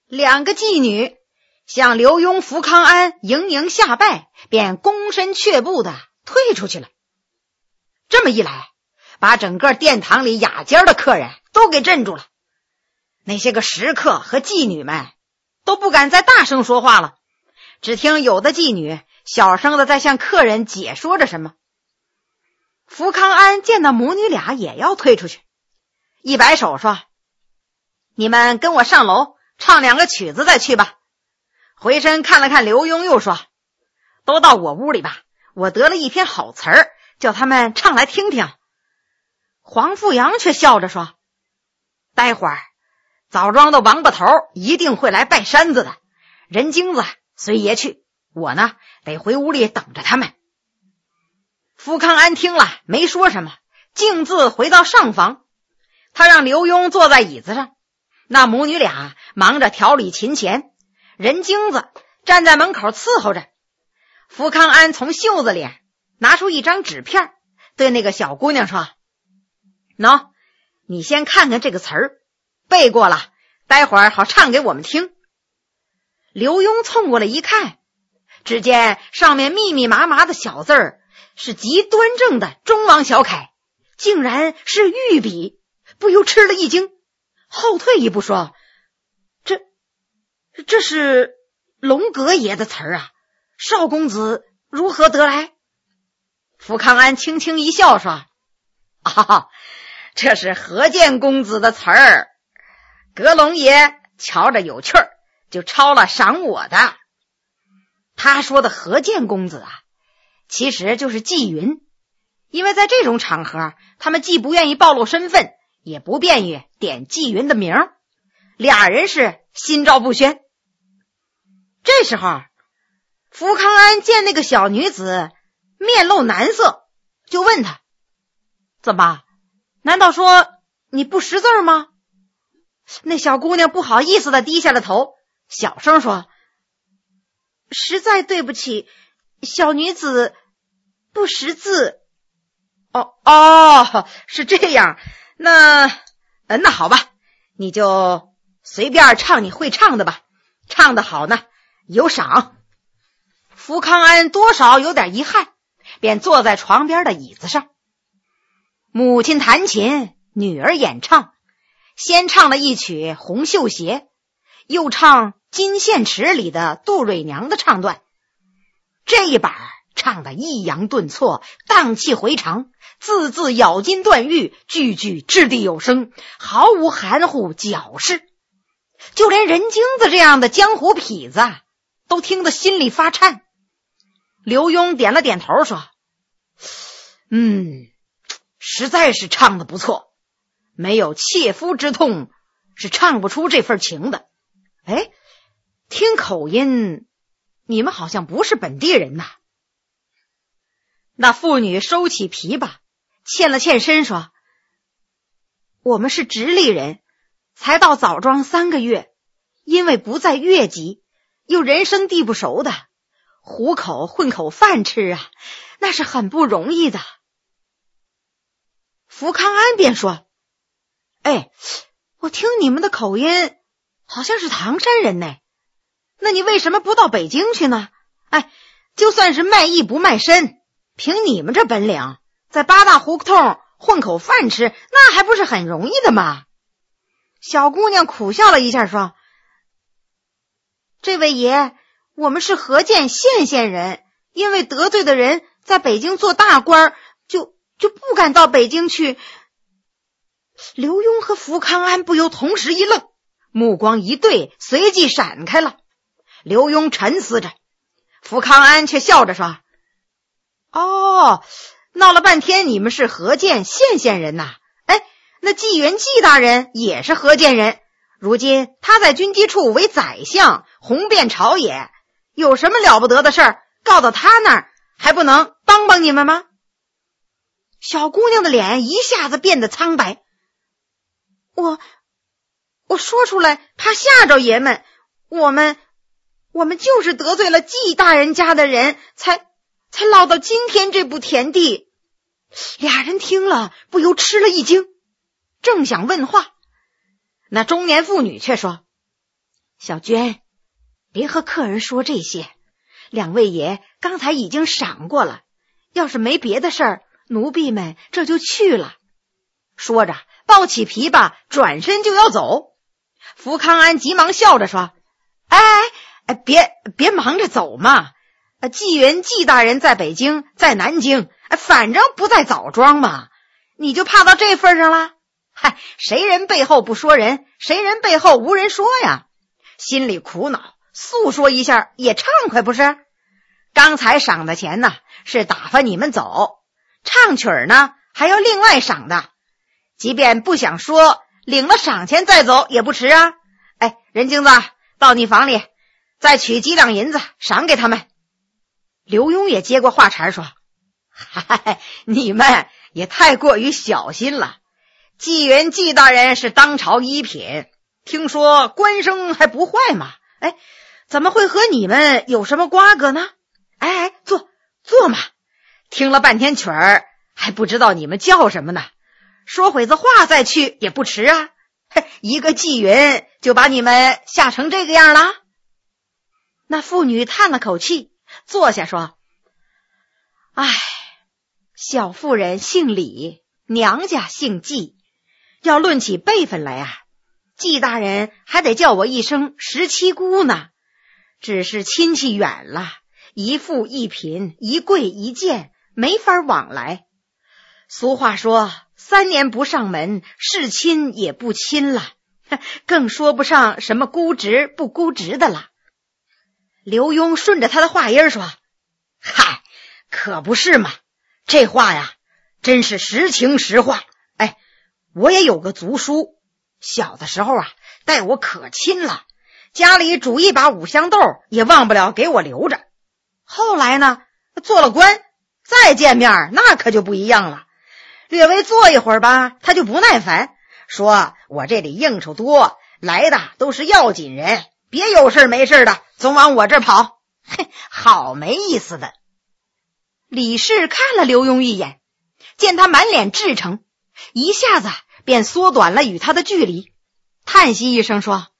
2个妓女向刘墉、福康安迎迎下拜，便躬身却步的退出去了。这么一来，把整个殿堂里雅间的客人都给镇住了。那些个食客和妓女们都不敢再大声说话了，只听有的妓女小声的在向客人解说着什么。福康安见到母女俩也要退出去，一摆手说：“你们跟我上楼唱2个曲子再去吧。”回身看了看刘墉，又说：“都到我屋里吧，我得了一篇好词儿，叫他们唱来听听。”黄富阳却笑着说：“待会儿枣庄的王八头一定会来拜山子的，人精子随爷去，我呢得回屋里等着他们。”福康安听了没说什么，径自回到上房。他让刘墉坐在椅子上，那母女俩忙着调理琴弦，人精子站在门口伺候着。福康安从袖子里拿出一张纸片，对那个小姑娘说：“喏，你先看看这个词儿，背过了，待会儿好唱给我们听。”刘墉凑过来一看，只见上面密密麻麻的小字儿是极端正的中王小楷，竟然是御笔，不由吃了一惊，后退一步说：“这是龙阁爷的词儿啊，少公子如何得来？”福康安轻轻一笑说：“这是何建公子的词儿，阁龙爷瞧着有趣儿，就抄了赏我的。”他说的何建公子啊，其实就是纪云，因为在这种场合，他们既不愿意暴露身份，也不便于点纪云的名，俩人是心照不宣。这时候，福康安见那个小女子面露难色，就问她：“怎么？难道说你不识字吗？”那小姑娘不好意思的低下了头，小声说：“实在对不起，小女子不识字。”是这样，那好吧，你就随便唱你会唱的吧，唱得好呢有赏。福康安多少有点遗憾，便坐在床边的椅子上。母亲弹琴，女儿演唱，先唱了一曲《红绣鞋》，又唱《金线池》里的杜蕊娘的唱段。这一板唱得抑扬顿挫，荡气回肠，字字咬金断玉，句句掷地有声，毫无含糊矫饰。就连人精子这样的江湖痞子都听得心里发颤。刘墉点了点头说：“实在是唱得不错，没有切肤之痛是唱不出这份情的。听口音，你们好像不是本地人呐。”那妇女收起琵琶，欠了欠身说：“我们是直隶人，才到枣庄3个月，因为不在越籍，又人生地不熟的，糊口混口饭吃啊，那是很不容易的。”福康安便说：“我听你们的口音好像是唐山人呢，那你为什么不到北京去呢？就算是卖艺不卖身，凭你们这本领，在8大胡同混口饭吃，那还不是很容易的吗？”小姑娘苦笑了一下说：“这位爷，我们是河间县人，因为得罪的人在北京做大官，就不敢到北京去。”刘墉和福康安不由同时一愣，目光一对，随即闪开了。刘墉沉思着，福康安却笑着说：“闹了半天你们是河间县人呐。那纪元纪大人也是河间人，如今他在军机处为宰相，红遍朝野，有什么了不得的事儿，告到他那儿还不能帮帮你们吗？”小姑娘的脸一下子变得苍白：“我说出来怕吓着爷们，我们就是得罪了纪大人家的人，才落到今天这步田地。”俩人听了不由吃了一惊，正想问话，那中年妇女却说：“ 小娟，别和客人说这些，两位爷刚才已经赏过了，要是没别的事儿，奴婢们这就去了。说着抱起琵琶转身就要走。福康安急忙笑着说，别忙着走嘛，纪元纪大人在北京在南京，反正不在枣庄嘛，你就怕到这份上了？嗨，谁人背后不说人，谁人背后无人说呀，心里苦恼诉说一下也畅快不是？刚才赏的钱呢是打发你们走，唱曲儿呢还要另外赏的，即便不想说，领了赏钱再走也不迟啊。任精子，到你房里再取几两银子赏给他们。刘墉也接过话茬说，嗨，你们也太过于小心了，纪元纪大人是当朝一品，听说官声还不坏嘛，怎么会和你们有什么瓜葛呢？坐嘛，听了半天曲儿还不知道你们叫什么呢，说会子话再去也不迟啊。一个纪云就把你们吓成这个样了。那妇女叹了口气，坐下说，小妇人姓李，娘家姓纪，要论起辈分来啊，纪大人还得叫我一声17姑呢，只是亲戚远了，一富一贫，一贵一贱，没法往来。俗话说3年不上门，是亲也不亲了，更说不上什么估值不估值的了。刘墉顺着他的话音说，嗨，可不是嘛，这话呀真是实情实话。我也有个族叔，小的时候啊待我可亲了，家里煮一把五香豆也忘不了给我留着。后来呢做了官，再见面那可就不一样了，略微坐一会儿吧，他就不耐烦，说我这里应酬多，来的都是要紧人，别有事没事的总往我这儿跑，好没意思的。李氏看了刘墉一眼，见他满脸至诚，一下子便缩短了与他的距离，叹息一声说，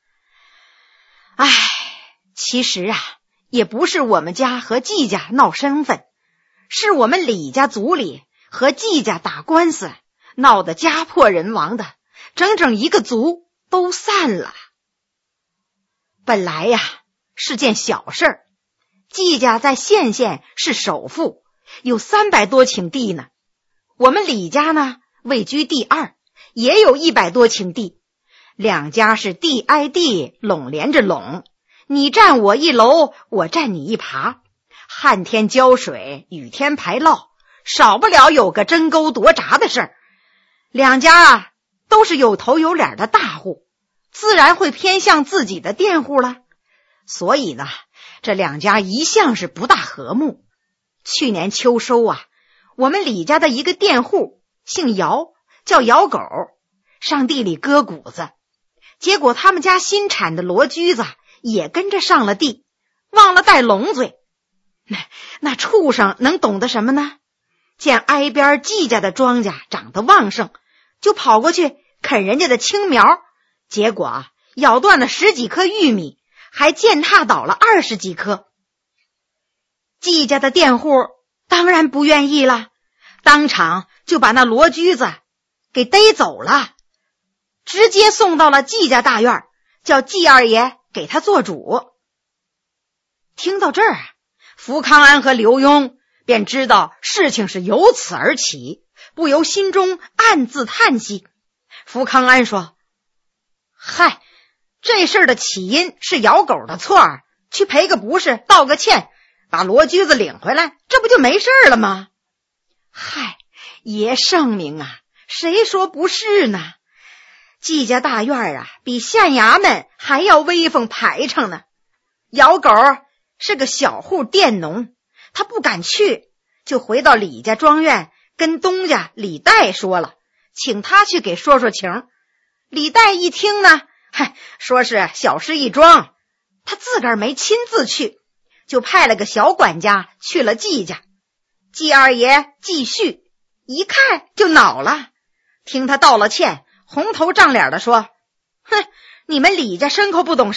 其实啊也不是我们家和纪家闹身份，是我们李家族里和纪家打官司，闹得家破人亡的，整整一个族都散了。本来呀是件小事儿，纪家在县是首富，有300多顷地呢，我们李家呢位居第2，也有100多顷地，两家是地挨地，垄连着垄，你占我一楼，我占你一耙，旱天浇水，雨天排涝，少不了有个争沟夺闸的事儿。两家都是有头有脸的大户，自然会偏向自己的佃户了，所以呢这两家一向是不大和睦。去年秋收啊，我们李家的一个佃户姓姚，叫姚狗，上地里割谷子，结果他们家新产的罗驹子也跟着上了地，忘了带笼嘴。那畜生能懂得什么呢？见挨边纪家的庄稼长得旺盛，就跑过去啃人家的青苗，结果咬断了10几棵玉米，还践踏倒了20几棵。纪家的佃户当然不愿意了，当场就把那罗驹子给逮走了，直接送到了纪家大院，叫纪二爷给他做主。听到这儿，福康安和刘墉便知道事情是由此而起，不由心中暗自叹息。福康安说，嗨，这事儿的起因是姚狗的错儿，去赔个不是，道个歉，把罗驹子领回来，这不就没事了吗？嗨，爷圣明啊，谁说不是呢？纪家大院啊，比县衙门还要威风排场呢。姚狗是个小户佃农，他不敢去，就回到李家庄院，跟东家李代说了，请他去给说说情。李代一听呢，说是小事一桩，他自个儿没亲自去，就派了个小管家去了纪家。纪二爷纪旭一看就恼了，听他道了歉，红头胀脸的说，你们李家牲口不懂事儿，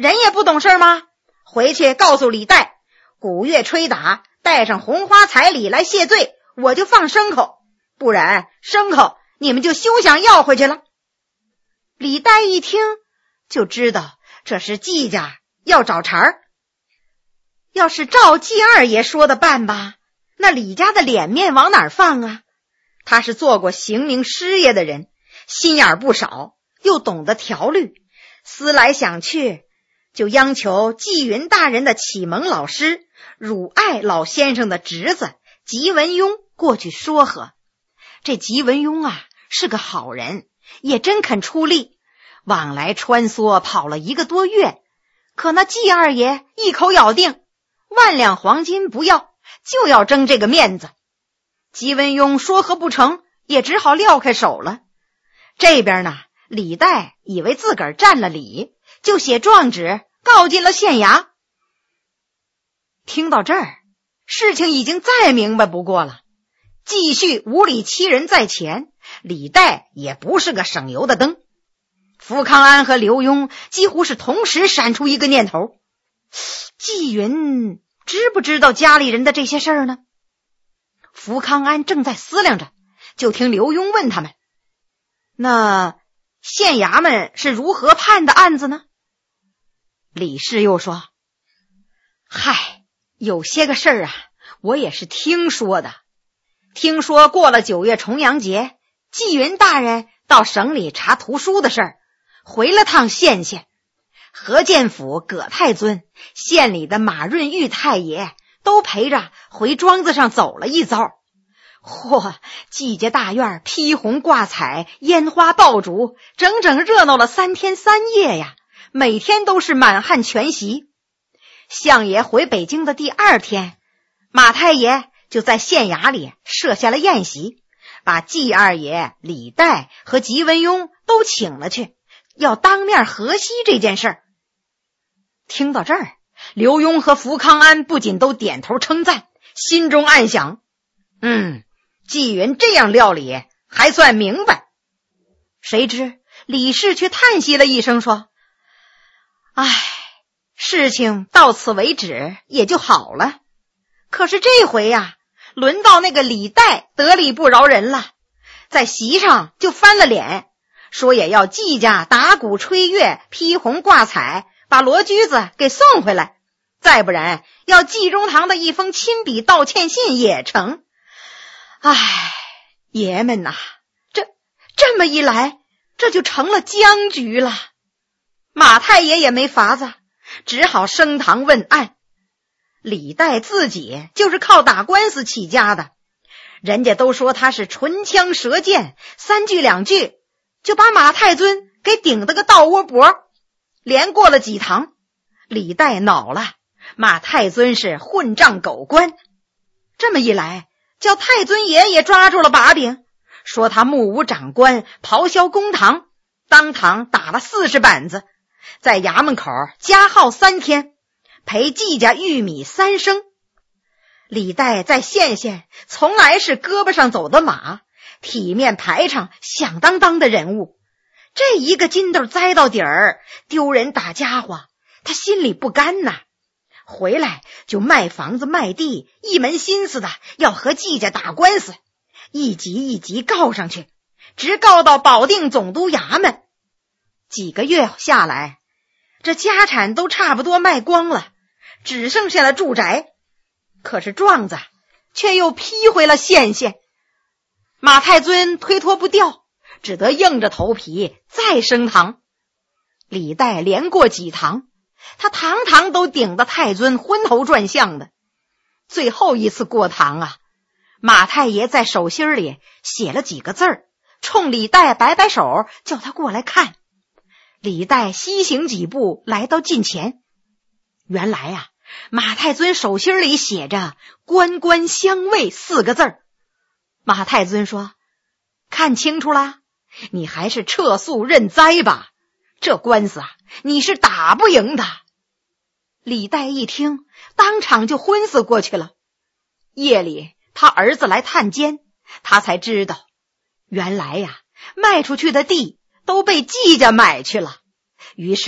人也不懂事吗？回去告诉李代，鼓乐吹打，带上红花彩礼来谢罪，我就放牲口，不然牲口你们就休想要回去了。李代一听就知道这是季家要找茬儿，要是照季二爷说的办吧，那李家的脸面往哪儿放啊？他是做过刑名师爷的人，心眼不少，又懂得条律，思来想去，就央求纪云大人的启蒙老师汝爱老先生的侄子纪文庸过去说和。这纪文庸啊是个好人，也真肯出力，往来穿梭跑了1个多月，可那季二爷一口咬定10000两黄金不要，就要争这个面子。纪文庸说和不成，也只好撂开手了。这边呢，李代以为自个儿占了理，就写状纸告进了县衙。听到这儿，事情已经再明白不过了。继续无理欺人在前，李代也不是个省油的灯。福康安和刘墉几乎是同时闪出一个念头，纪云知不知道家里人的这些事儿呢？福康安正在思量着，就听刘墉问他们，那县衙门是如何判的案子呢？李氏又说，嗨，有些个事儿啊，我也是听说的。听说过了9月重阳节，纪云大人到省里查图书的事儿，回了趟县，何建甫、葛太尊、县里的马润玉太爷都陪着回庄子上走了一遭。嚯，季家大院披红挂彩，烟花爆竹，整整热闹了3天3夜呀，每天都是满汉全席。相爷回北京的第2天，马太爷就在县衙里设下了宴席，把季二爷、李代和纪文庸都请了去，要当面和稀这件事儿。听到这儿，刘墉和福康安不仅都点头称赞，心中暗想，纪云这样料理还算明白。谁知李氏却叹息了一声说，唉，事情到此为止也就好了。可是这回呀，轮到那个李代得理不饶人了，在席上就翻了脸，说也要季家打鼓吹乐，披红挂彩，把罗驹子给送回来，再不然要季中堂的一封亲笔道歉信也成。唉，爷们呐，这么一来，这就成了僵局了。马太爷也没法子，只好升堂问案。李代自己就是靠打官司起家的，人家都说他是唇枪舌剑，3句2句就把马太尊给顶得个倒窝脖。连过了几堂，李代恼了，骂太尊是混账狗官。这么一来，叫太尊爷也抓住了把柄，说他目无长官，咆哮公堂，当堂打了40板子，在衙门口加号3天，赔季家玉米3升。李代在县从来是胳膊上走的马，体面排场，响当当的人物，这一个筋斗栽到底儿，丢人打家伙，他心里不甘呐。回来就卖房子卖地，一门心思的要和季家打官司，一级一级告上去，直告到保定总督衙门。几个月下来，这家产都差不多卖光了，只剩下了住宅，可是状子却又批回了县。马太尊推脱不掉，只得硬着头皮再升堂。李代连过几堂，他堂堂都顶得太尊昏头转向的。最后一次过堂啊，马太爷在手心里写了几个字儿，冲李代摆摆手，叫他过来看。李代西行几步来到近前，原来啊，马太尊手心里写着官官相卫4个字儿。马太尊说，看清楚了，你还是撤诉认栽吧，这官司啊，你是打不赢的。李代一听，当场就昏死过去了。夜里他儿子来探监，他才知道，原来呀，卖出去的地都被季家买去了，于是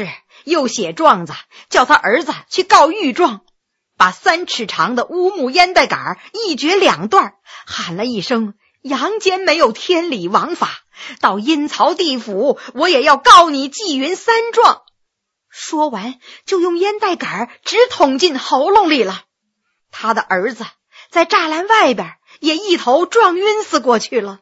又写状子叫他儿子去告御状，把3尺长的乌木烟袋杆一掘2段，喊了一声阳间没有天理王法，到阴曹地府我也要告你纪云3状。说完就用烟袋杆直捅进喉咙里了。他的儿子在栅栏外边也一头撞晕死过去了。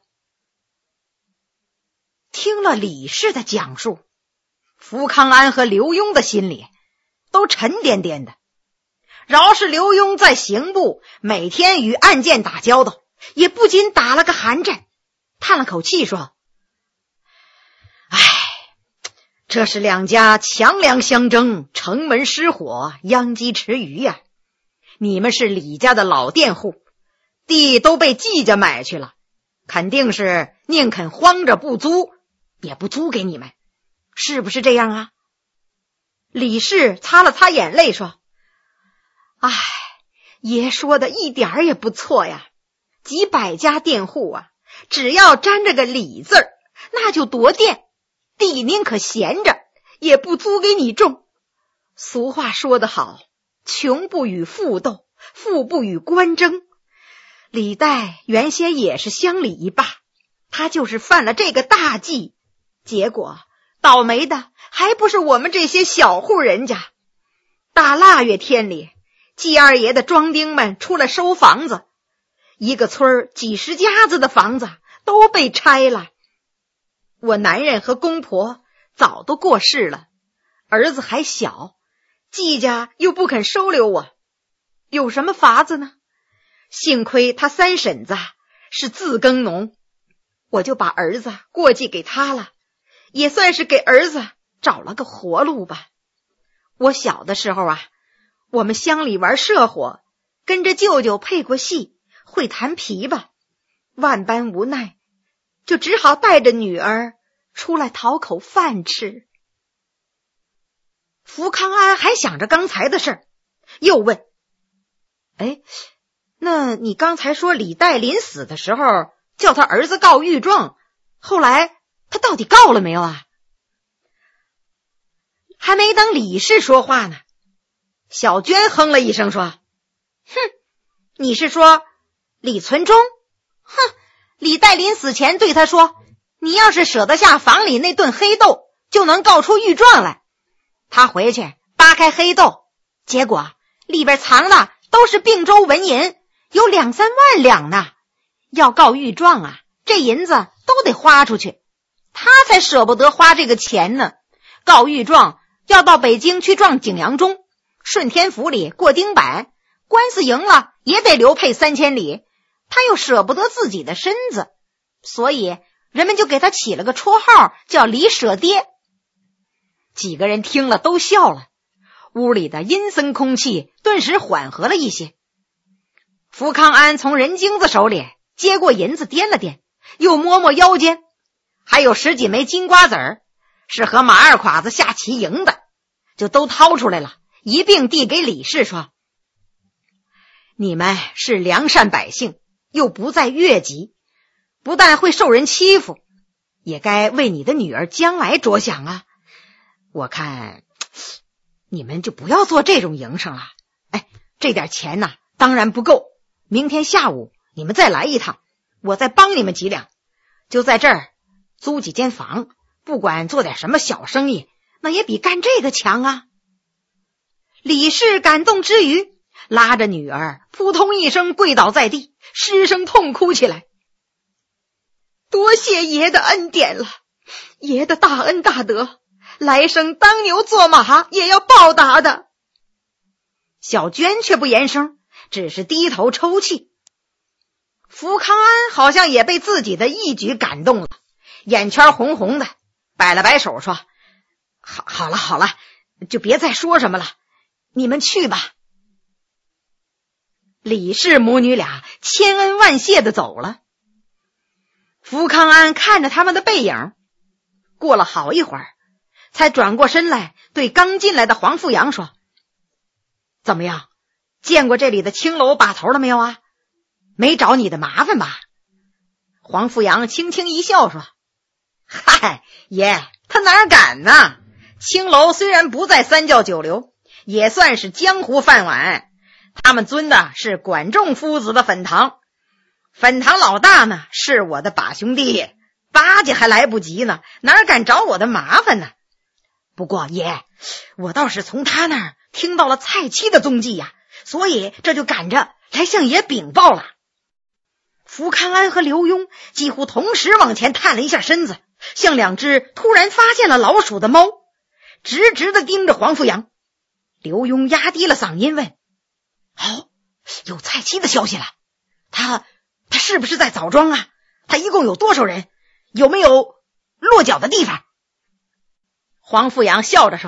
听了李氏的讲述，福康安和刘墉的心里都沉甸甸的。饶是刘墉在刑部每天与案件打交道，也不禁打了个寒战，叹了口气说：唉，这是2家强梁相争，城门失火，殃及池鱼呀。你们是李家的老佃户，地都被季家买去了，肯定是宁肯荒着不租，也不租给你们，是不是这样啊？李氏擦了擦眼泪说：唉，爷说的一点儿也不错呀，几百家佃户啊，只要沾着个李字儿，那就夺佃，地宁可闲着，也不租给你种。俗话说得好，穷不与富斗，富不与官争。李代原先也是乡里一霸，他就是犯了这个大忌，结果倒霉的还不是我们这些小户人家。大腊月天里，季二爷的庄丁们出来收房子，一个村几十家子的房子都被拆了。我男人和公婆早都过世了，儿子还小，季家又不肯收留我，有什么法子呢？幸亏他3婶子是自耕农，我就把儿子过继给他了，也算是给儿子找了个活路吧。我小的时候啊，我们乡里玩社火，跟着舅舅配过戏，会弹琵琶，万般无奈，就只好带着女儿出来讨口饭吃。福康安还想着刚才的事儿，又问：那你刚才说李代临死的时候叫他儿子告御状，后来他到底告了没有啊？还没等李氏说话呢，小娟哼了一声说：哼，你是说李存忠？哼，李代临死前对他说，你要是舍得下房里那顿黑豆，就能告出御状来。他回去扒开黑豆，结果里边藏的都是并州纹银，有2-3万两呢。要告御状啊，这银子都得花出去，他才舍不得花这个钱呢。告御状要到北京去撞景阳钟，顺天府里过丁板，官司赢了也得流配3000里，他又舍不得自己的身子，所以人们就给他起了个绰号叫李舍爹。几个人听了都笑了，屋里的阴森空气顿时缓和了一些。福康安从人精子手里接过银子掂了掂，又摸摸腰间，还有10几枚金瓜子儿，是和马二侉子下棋赢的，就都掏出来了，一并递给李氏说：你们是良善百姓，又不在越级，不但会受人欺负，也该为你的女儿将来着想啊。我看你们就不要做这种营生了。这点钱呢，当然不够，明天下午你们再来一趟，我再帮你们几两，就在这儿租几间房，不管做点什么小生意，那也比干这个强啊。李氏感动之余，拉着女儿扑通一声跪倒在地，失声痛哭起来。多谢爷的恩典了，爷的大恩大德，来生当牛做马也要报答的。小娟却不言声，只是低头抽泣。福康安好像也被自己的一举感动了，眼圈红红的，摆了摆手说：好了，就别再说什么了，你们去吧。李氏母女俩千恩万谢地走了。福康安看着他们的背影，过了好一会儿，才转过身来对刚进来的黄富阳说：怎么样，见过这里的青楼把头了没有啊？没找你的麻烦吧？黄富阳轻轻一笑说：嗨，爷，他哪敢呢？ 青楼虽然不在三教九流，也算是江湖饭碗，他们尊的是管仲夫子的粉堂。粉堂老大呢是我的把兄弟，巴结还来不及呢，哪敢找我的麻烦呢？不过爷，我倒是从他那儿听到了蔡妻的踪迹呀，所以这就赶着来向爷禀报了。福康安和刘墉几乎同时往前探了一下身子，像两只突然发现了老鼠的猫，直直地盯着黄富阳。刘墉压低了嗓音问：有蔡妻的消息了？他是不是在枣庄啊？他一共有多少人？有没有落脚的地方？黄富阳笑着说：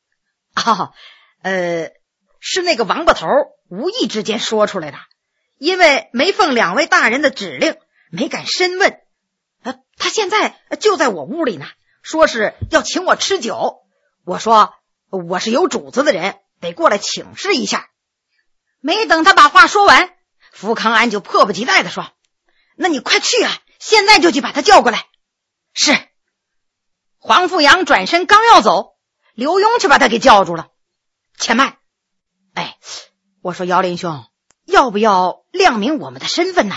是那个王八头无意之间说出来的，因为没奉两位大人的指令，没敢深问。他现在就在我屋里呢，说是要请我吃酒。我说我是有主子的人，得过来请示一下。没等他把话说完，福康安就迫不及待地说：那你快去啊，现在就去把他叫过来。是。黄富阳转身刚要走，刘墉却把他给叫住了。且慢，我说姚林兄，要不要亮明我们的身份呢？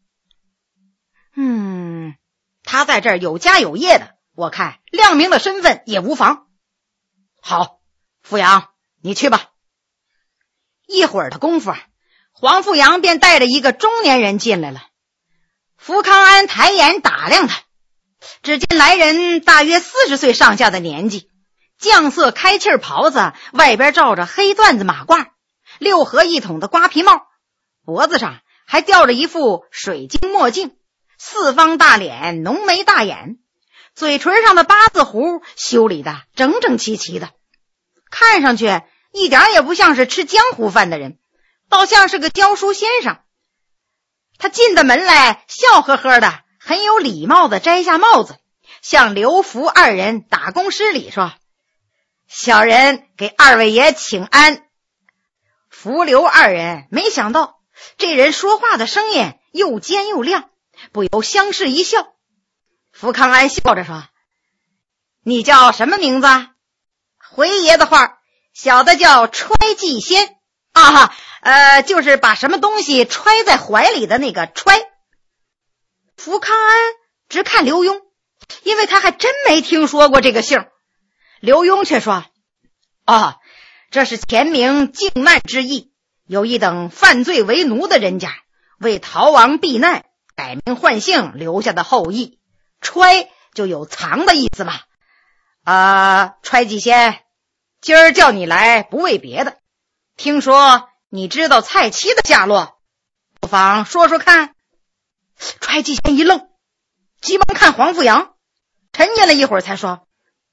他在这儿有家有业的，我看亮明了身份也无妨。好，富阳，你去吧。一会儿的功夫，黄富阳便带着一个中年人进来了。福康安抬眼打量他，只见来人大约40岁上下的年纪，绛色开气袍子外边罩着黑缎子马褂，6合1筒的瓜皮帽，脖子上还吊着一副水晶墨镜，4方大脸，浓眉大眼，嘴唇上的8字胡修理的整整齐齐的，看上去一点也不像是吃江湖饭的人，倒像是个教书先生。他进的门来，笑呵呵的，很有礼貌的摘下帽子，向刘福二人打躬施礼说：小人给二位爷请安。福刘二人没想到这人说话的声音又尖又亮，不由相视一笑。福康安笑着说：你叫什么名字？回爷的话，小的叫揣祭仙就是把什么东西揣在怀里的那个揣。福康安直看刘墉，因为他还真没听说过这个姓。刘墉却说：这是前明靖难之役，有一等犯罪为奴的人家，为逃亡避难，改名换姓留下的后裔，揣就有藏的意思嘛。揣祭仙，今儿叫你来不为别的，听说你知道蔡妻的下落，不妨说说看。揣祭仙一愣，急忙看黄富阳，沉吟了一会儿才说：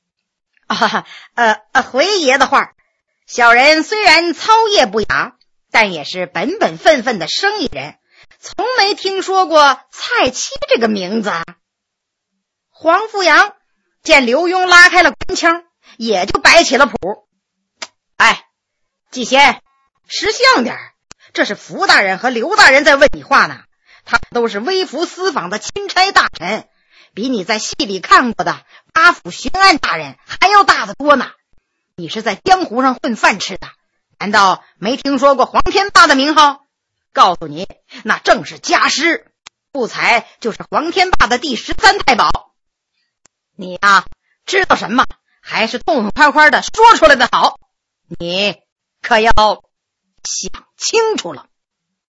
回爷的话，小人虽然操业不雅，但也是本本分分的生意人，从没听说过蔡妻这个名字。黄富阳见刘墉拉开了官腔，也就摆起了谱：祭仙，识相点，这是福大人和刘大人在问你话呢，他都是微服私访的钦差大臣，比你在戏里看过的八府巡按大人还要大得多呢。你是在江湖上混饭吃的，难道没听说过黄天霸的名号？告诉你，那正是家师，不才就是黄天霸的第13太保。你知道什么，还是痛痛快快的说出来的好，你可要想清楚了。